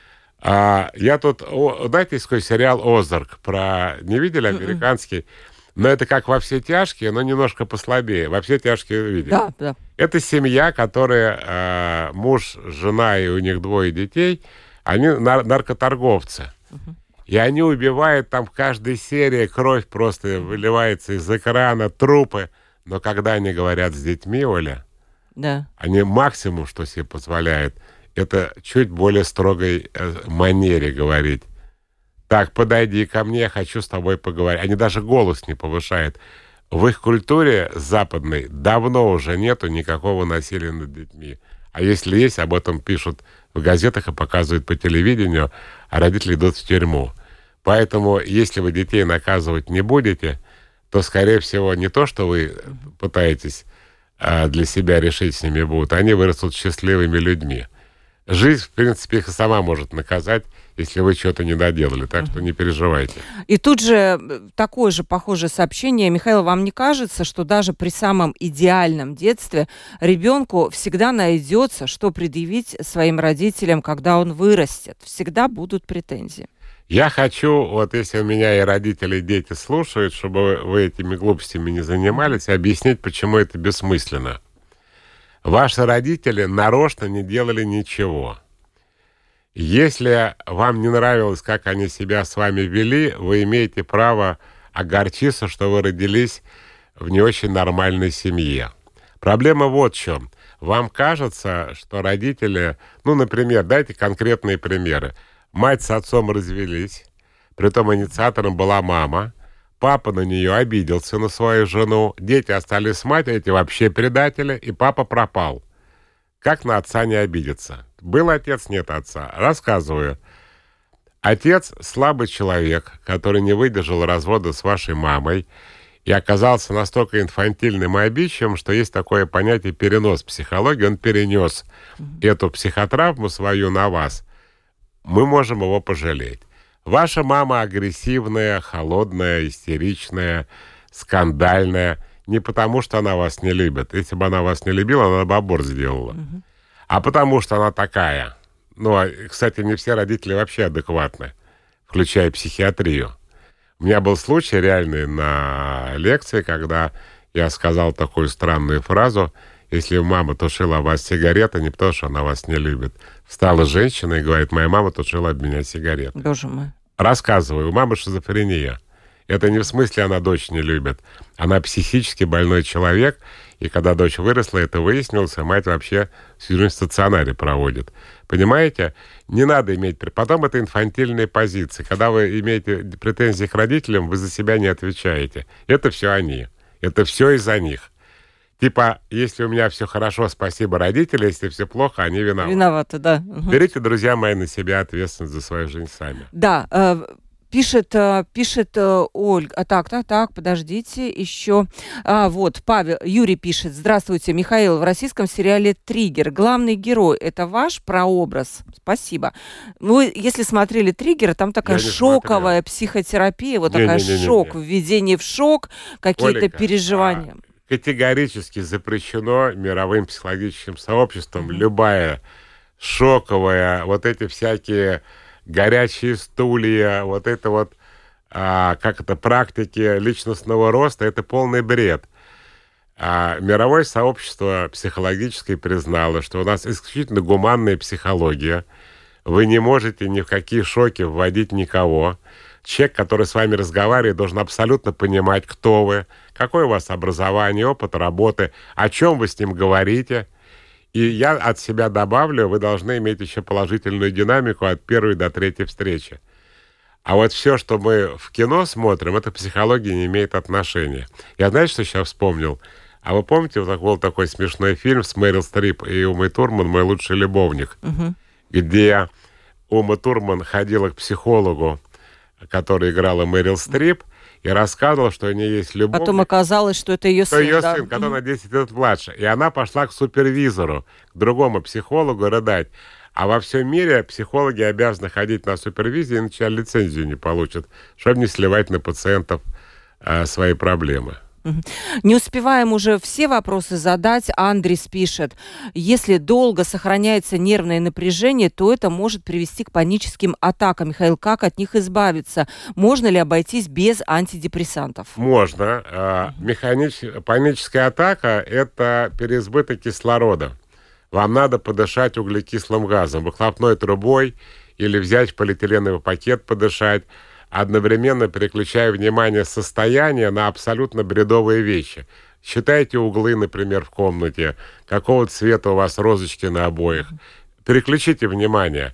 Я тут... Знаете, есть такой сериал «Озарк» про... Не видели американский? Но это как «Во все тяжкие», но немножко послабее. «Во все тяжкие» видели? Да. Это семья, которая муж, жена и у них 2 детей, они наркоторговцы. И они убивают там в каждой серии, кровь просто выливается из экрана, трупы. Но когда они говорят с детьми, Оля, они максимум, что себе позволяют, это чуть более строгой манере говорить. Так, подойди ко мне, я хочу с тобой поговорить. Они даже голос не повышают. В их культуре западной давно уже нету никакого насилия над детьми. А если есть, об этом пишут в газетах и показывают по телевидению, а родители идут в тюрьму. Поэтому, если вы детей наказывать не будете, то, скорее всего, не то, что вы пытаетесь для себя решить с ними будут, они вырастут счастливыми людьми. Жизнь, в принципе, их и сама может наказать, если вы что-то не доделали, так что не переживайте. И тут же такое же похожее сообщение. Михаил, вам не кажется, что даже при самом идеальном детстве ребенку всегда найдется, что предъявить своим родителям, когда он вырастет? Всегда будут претензии. Я хочу, вот если у меня и родители, и дети слушают, чтобы вы этими глупостями не занимались, объяснить, почему это бессмысленно. Ваши родители нарочно не делали ничего. Если вам не нравилось, как они себя с вами вели, вы имеете право огорчиться, что вы родились в не очень нормальной семье. Проблема вот в чем. Вам кажется, что родители... Ну, например, дайте конкретные примеры. Мать с отцом развелись, притом инициатором была мама. Папа на нее обиделся, на свою жену. Дети остались с матерью, эти вообще предатели, и папа пропал. Как на отца не обидеться? Был отец, нет отца. Рассказываю. Отец – слабый человек, который не выдержал развода с вашей мамой и оказался настолько инфантильным и обидчивым, что есть такое понятие перенос психологии. Он перенес эту психотравму свою на вас. Мы можем его пожалеть. Ваша мама агрессивная, холодная, истеричная, скандальная. Не потому, что она вас не любит. Если бы она вас не любила, она бы аборт сделала. А потому, что она такая. Ну, кстати, не все родители вообще адекватны, включая психиатрию. У меня был случай реальный на лекции, когда я сказал такую странную фразу: если мама тушила о вас сигареты, не потому, что она вас не любит. Встала женщина и говорит: моя мама тушила от меня сигареты. Боже мой. Рассказываю, у мамы шизофрения. Это не в смысле она дочь не любит. Она психически больной человек, и когда дочь выросла, это выяснилось, а мать вообще всю жизнь в стационаре проводит. Понимаете? Не надо иметь... Потом это инфантильные позиции. Когда вы имеете претензии к родителям, вы за себя не отвечаете. Это все они. Это все из-за них. Типа, если у меня все хорошо, спасибо родителям, если все плохо, они виноваты. Виноваты, да. Берите, друзья мои, на себя ответственность за свою жизнь сами. Да, пишет Ольга. Так, подождите, еще. Вот, Юрий пишет. Здравствуйте, Михаил. В российском сериале «Триггер» главный герой — это ваш прообраз? Спасибо. Ну, если смотрели «Триггер», там такая шоковая психотерапия, вот такая шок, введение в шок, какие-то переживания. Категорически запрещено мировым психологическим сообществом любая шоковая, вот эти всякие горячие стулья, вот это вот, практики личностного роста, это полный бред. Мировое сообщество психологическое признало, что у нас исключительно гуманная психология. Вы не можете ни в какие шоки вводить никого. Человек, который с вами разговаривает, должен абсолютно понимать, кто вы, какое у вас образование, опыт работы, о чем вы с ним говорите. И я от себя добавлю, вы должны иметь еще положительную динамику от первой до третьей встречи. А вот все, что мы в кино смотрим, это психология не имеет отношения. Я, знаете, что сейчас вспомнил? А вы помните, вот был такой смешной фильм с Мэрил Стрип и Умой Турман «Мой лучший любовник», где Ума Турман ходила к психологу, который играла Мэрил Стрип, и рассказывала, что у нее есть любовник. Потом оказалось, что это ее сын. Ее сын, который на 10 лет младше. И она пошла к супервизору, к другому психологу рыдать. А во всем мире психологи обязаны ходить на супервизию, иначе лицензию не получат, чтобы не сливать на пациентов свои проблемы. Не успеваем уже все вопросы задать. Андрис пишет: если долго сохраняется нервное напряжение, то это может привести к паническим атакам. Михаил, как от них избавиться? Можно ли обойтись без антидепрессантов? Можно. Паническая атака – это переизбыток кислорода. Вам надо подышать углекислым газом, выхлопной трубой или взять полиэтиленовый пакет подышать, одновременно переключая внимание с состояния на абсолютно бредовые вещи. Считайте углы, например, в комнате, какого цвета у вас розочки на обоях. Переключите внимание.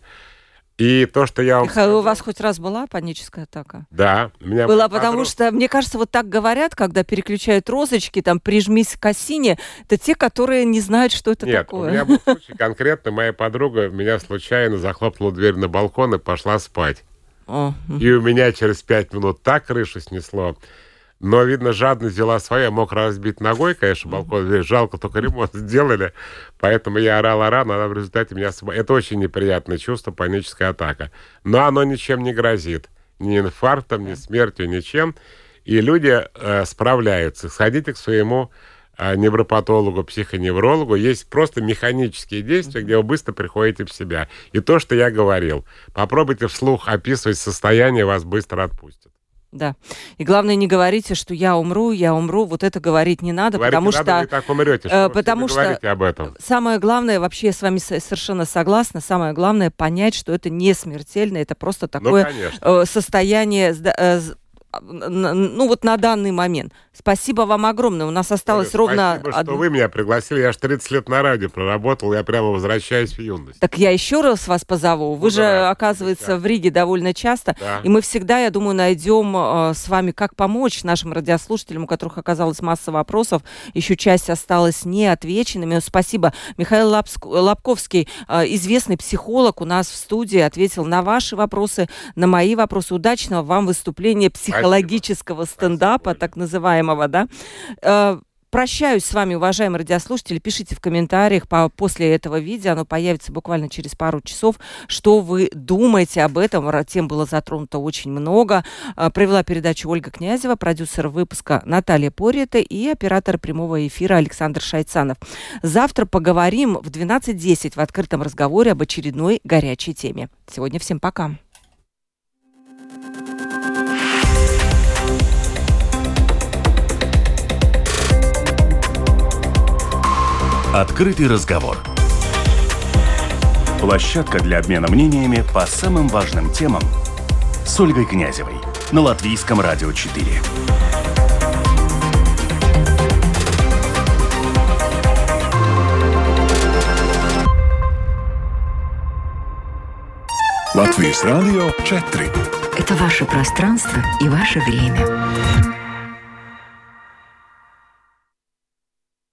И то, что я вам Михаил, у вас хоть раз была паническая атака? Да. У меня была, потому что, мне кажется, вот так говорят, когда переключают розочки, там, прижмись к осине, это те, которые не знают, что это такое. Нет, у меня был случай конкретно, моя подруга меня случайно захлопнула дверь на балкон и пошла спать. И у меня через 5 минут так крышу снесло. Но, видно, жадность взяла свое. Я мог разбить ногой, конечно, балкон. Дверь. Жалко, только ремонт сделали. Поэтому я орал, но она в результате меня... Это очень неприятное чувство, паническая атака. Но оно ничем не грозит. Ни инфарктом, ни смертью, ничем. И люди справляются. Сходите к своему невропатологу, психоневрологу. Есть просто механические действия, где вы быстро приходите в себя. И то, что я говорил. Попробуйте вслух описывать состояние, вас быстро отпустит. Да. И главное, не говорите, что я умру. Вот это говорить не надо, говорить потому не что... Надо, вы так умрете, что потому вы говорите об этом. Самое главное, вообще я с вами совершенно согласна, самое главное понять, что это не смертельно, это просто такое состояние ну вот на данный момент. Спасибо вам огромное. У нас осталось ровно... Спасибо, что вы меня пригласили. Я аж 30 лет на радио проработал, я прямо возвращаюсь в юность. Так я еще раз вас позову. Вы же, оказывается, в Риге довольно часто. Да. И мы всегда, я думаю, найдем с вами, как помочь нашим радиослушателям, у которых оказалось масса вопросов. Еще часть осталась неотвеченными. Спасибо. Михаил Лобковский, известный психолог, у нас в студии, ответил на ваши вопросы, на мои вопросы. Удачного вам выступления психологического стендапа, так называемого, да? Прощаюсь с вами, уважаемые радиослушатели. Пишите в комментариях после этого видео. Оно появится буквально через пару часов. Что вы думаете об этом? Тем было затронуто очень много. Провела передачу Ольга Князева, продюсер выпуска Наталья Порета и оператор прямого эфира Александр Шайцанов. Завтра поговорим в 12:10 в открытом разговоре об очередной горячей теме. Сегодня всем пока. Открытый разговор. Площадка для обмена мнениями по самым важным темам с Ольгой Князевой на Латвийском радио 4. Латвийс радио 4. Это ваше пространство и ваше время.